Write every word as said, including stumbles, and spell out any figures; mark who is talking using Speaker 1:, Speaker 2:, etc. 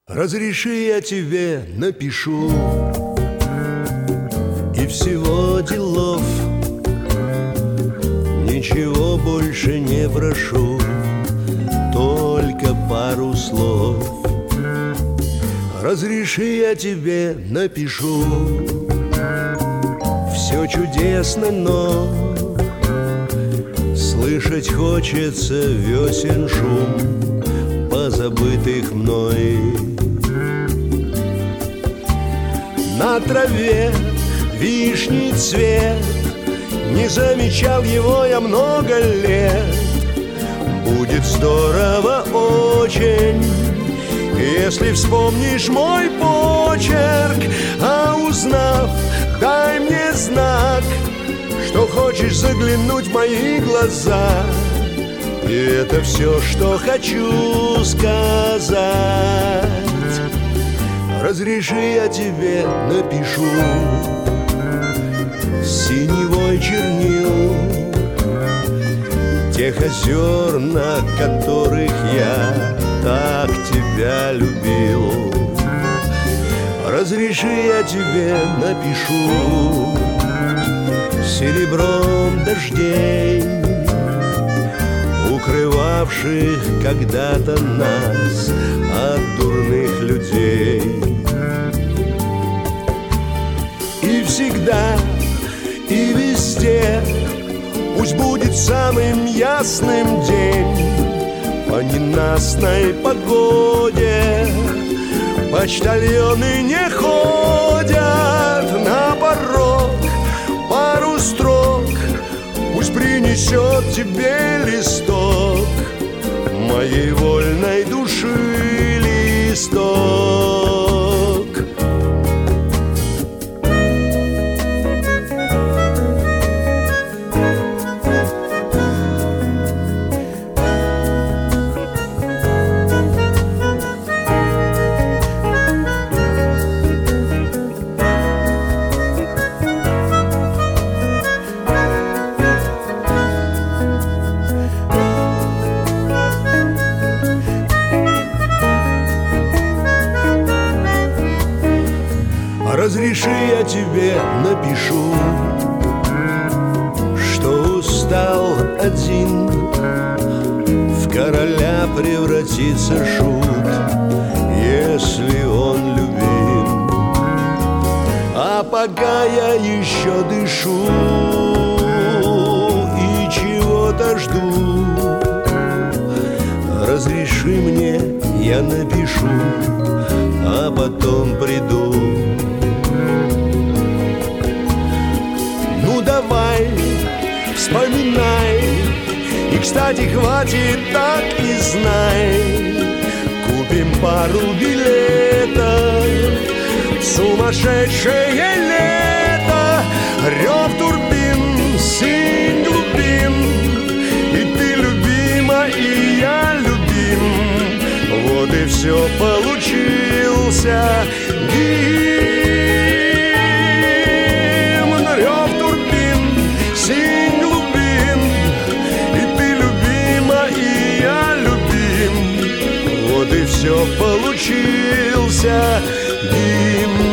Speaker 1: Разреши, я тебе напишу, и всего делов ничего больше не прошу, только пару слов. Разреши, я тебе напишу, все чудесно, но слышать хочется весен шум позабытых мной. На траве вишний цвет, не замечал его я много лет. Будет здорово очень, если вспомнишь мой почерк, а узнав, дай мне знак, что хочешь заглянуть в мои глаза. И это все, что хочу сказать. Разреши, я тебе напишу синевой чернил тех озер, на которых я так тебя любил. Разреши, я тебе напишу серебром дождей, укрывавших когда-то нас от дурных людей. И всегда, и везде пусть будет самым ясным день. По ненастной погоде почтальоны не ходят на порог. Пару строк пусть принесет тебе листок моей вольной души, листок. Разреши, я тебе напишу, что устал один в короля превратиться шут, если он любим. А пока я еще дышу и чего-то жду, разреши мне, я напишу, а потом приду. Давай, вспоминай, и, кстати, хватит, так и знай, купим пару билетов в сумасшедшее лето. Рев турбин, синь глубин, и ты любима, и я любим. Вот и все, получился гимн. Рев турбин, синь глубин, и ты любима, и я любим. Вот и все, получился гимн.